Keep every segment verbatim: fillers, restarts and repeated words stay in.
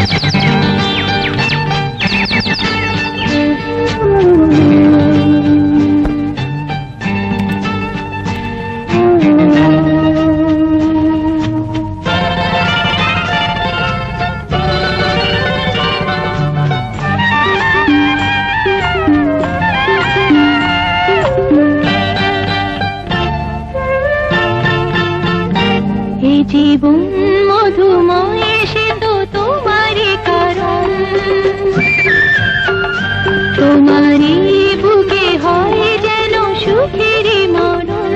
জীবন মধুময় সে তো তোমারই কারণ, তোমারই বুকে হয় যেন সুখের মরণ।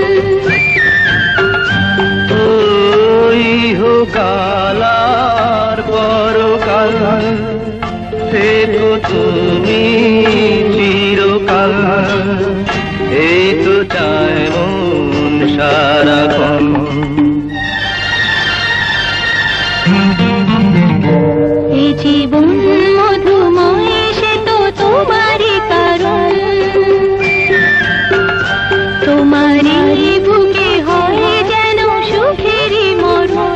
ওই হোকাল আর পরকাল থেকো তুমি চিরকাল, এই তো চায় মন সারাক্ষণ। এই জীবন মধুময় সে তো তোমারই কারণ, তোমারই বুকে হয় যেন সুখের মরণ।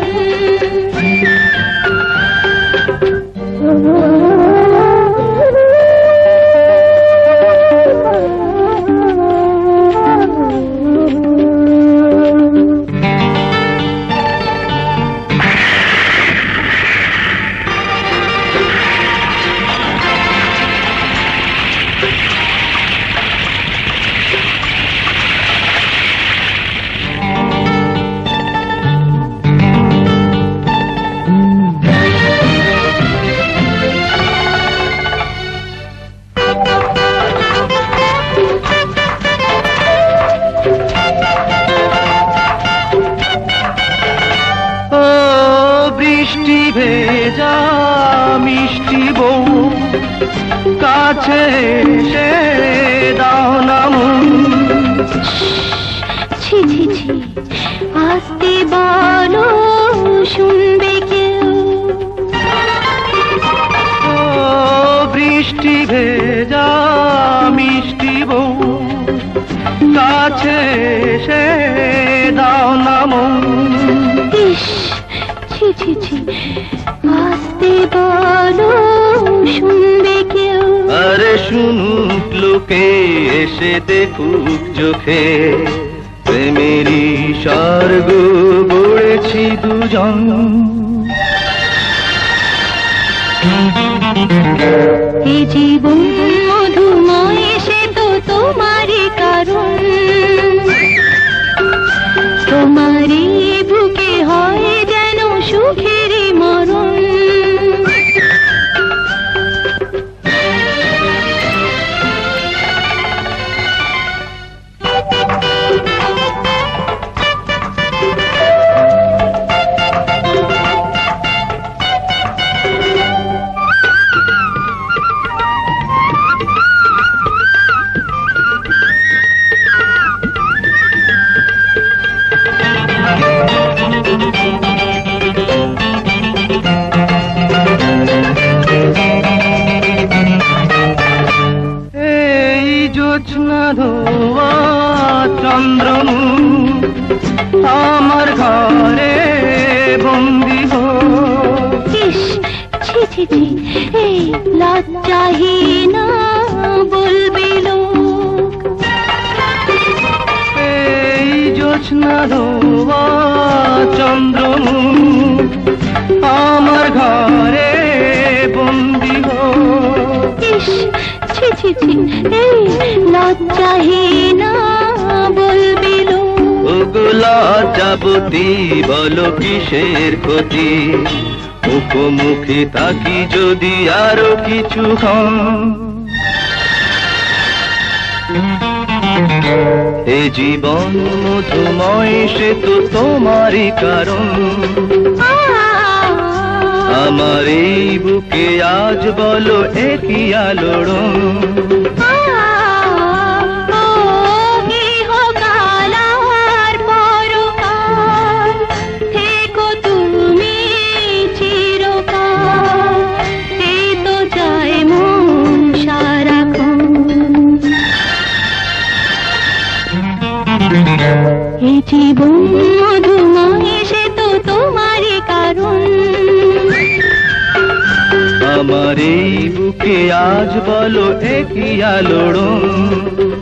বৃষ্টি ভেজা মিষ্টি বউ কাছে এসে দাও না মন। ছি ছি ছি আসতে বলো শুনবে কেউ। ও বৃষ্টি ভেজা মিষ্টি বউ কাছে এসে দাও না মন। ইস ছি ছি ছি আসতে বলো শুনবে কেউ। আরে শুনুক লোকে এসে দেখুক চোখে, প্রেমেরই স্বর্গ গড়েছি দুজন। এই জীবন মধুময় সে তো তোমারই কারণ, তোমারই বুকে হয় যেন সুখের মরণ। জোছনা ধোয়া চন্দ্রমুখ আমার ঘরে বন্দি হো। ইস ছি ছি ছি এই লজ্জাহীনা বলবে লোক। এই জোছনা ধোয়া চন্দ্রমুখ আমার ঘরে বন্দি হো। ইস ছি ছি ছি এই লজ্জাহীনা বলবে লোক। ওগো লজ্জাবতী বলো কিসের ক্ষতি, মুখোমুখি থাকি যদি আরো কিছুক্ষণ। এ জীবন মধুময় সে তো তোমারই কারণ, আমার এই বুকে আজ বলো একই আলোড়ন। এই জীবন মধুময় সে তো তোমারই কারণ, আমার এই বুকে আজ বলো একই আলোড়ন।